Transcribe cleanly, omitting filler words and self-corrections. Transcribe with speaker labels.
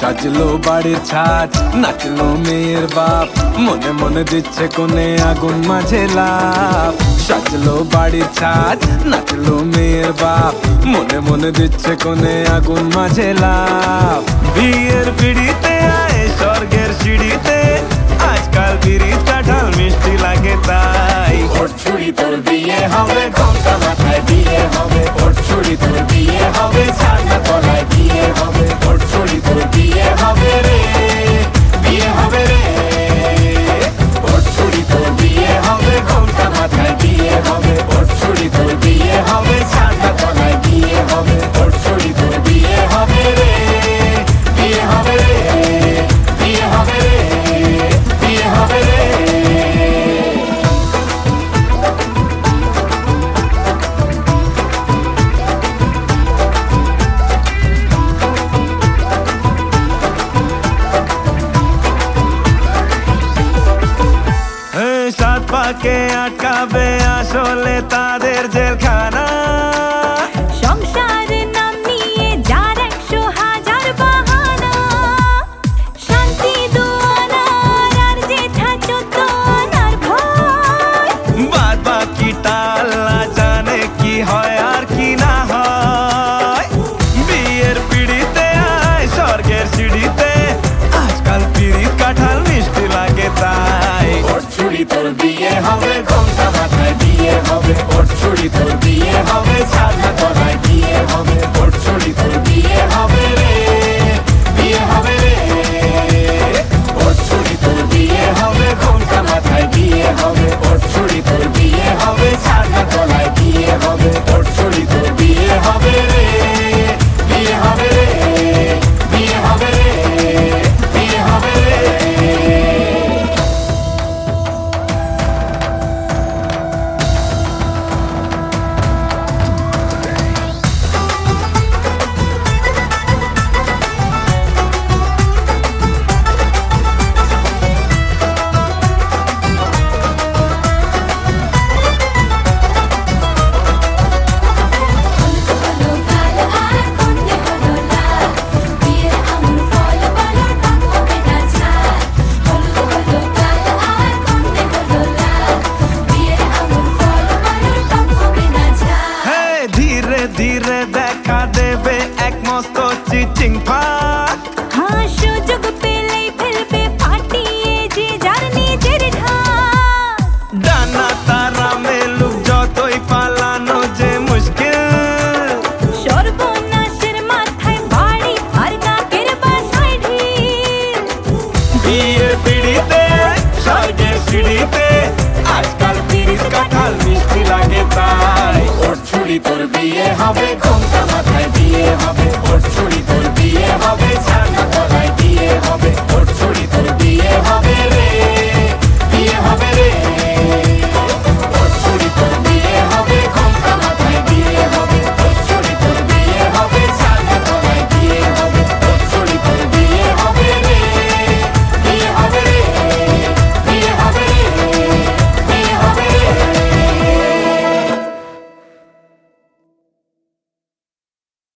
Speaker 1: সাজলো বাড়ির ছাদ, নাচলো মেয়ের বাপ, মনে মনে দিচ্ছে কোণে আগুন মাঝে লাফ। সাজলো বাড়ির ছাদ, নাচলো মেয়ের বাপ, মনে মনে দিচ্ছে কোণে আগুন মাঝে লাফ। বিয়ের পিড়িতে আয় স্বর্গের সিঁড়িতে, আজকাল পিরিত কাঁঠাল মিষ্টি লাগে তাই।
Speaker 2: ওর ছুরি তোর বিয়ে হবে, ঘোমটা মাথায় বিয়ে হবে। ওর ছুরি তোর বিয়ে হবে, ছাড়না তলায় বিয়ে হবে। ওর ছুরি তোর বিয়ে হবে রে, বিয়ে হবে রে। ওর ছুরি তোর বিয়ে হবে, ঘোমটা মাথায় বিয়ে হবে। ওর ছুরি তোর বিয়ে হবে, ছাড়না তলায় বিয়ে হবে। ওর ছুরি তোর বিয়ে হবে রে, বিয়ে হবে রে, বিয়ে হবে রে, বিয়ে হবে রে।
Speaker 1: সাত পাকে আটকাবে আসলে তাদের জেলখানা।
Speaker 3: সংসার নাম নিয়ে যার 100,000 বাহানা, শান্তি দুয়ানার আর জেঠা চোদ্দনার ভয়।
Speaker 1: বাদ বাকিটা আল্লাহ জানে কি হয় আর কি না হয়। বিয়ের পিড়িতে আয় স্বর্গের সিঁড়িতে, আজকাল পিরিত কাঁঠাল মিষ্টি লাগে তাই।
Speaker 2: ওর ছুরি তোর বিয়ে হবে, ঘোমটা মাথায় বিয়ে হবে। ওর ছুরি তোর বিয়ে হবে, ছাড়না তলায় বিয়ে হবে। ওর ছুরি তোর বিয়ে হবে রে, বিয়ে হবে রে। ওর ছুরি তোর বিয়ে হবে, ঘোমটা মাথায় বিয়ে হবে। ওর ছুরি তোর বিয়ে হবে, ছাড়না তলায় বিয়ে হবে। ওর ছুরি তোর বিয়ে হবে রে, বিয়ে হবে রে, বিয়ে হবে রে, বিয়ে হবে রে।
Speaker 1: ধীরে দেখা দেবে এক মস্ত চিচিং ফাঁক।
Speaker 3: হ্যাঁ, সুযোগ পেলেই ফেলবে ফাটিয়ে যে যার নিজের ঢাক।
Speaker 1: ডানা তারা মেলুক যতই পালানো যে মুশকিল।
Speaker 3: সর্বনাশের মাথায় বাড়ি আর নাকের বাসায় ঢিল।
Speaker 1: বিয়ের পিড়িতে স্বর্গের সিঁড়িতে, আজকাল পিরিত কাঁঠাল মিষ্টি লাগে তাই।
Speaker 2: ওর ছুরি তোর বিয়ে হবে, ঘোমটা মাথায় বিয়ে হবে। ওর ছুরি তোর বিয়ে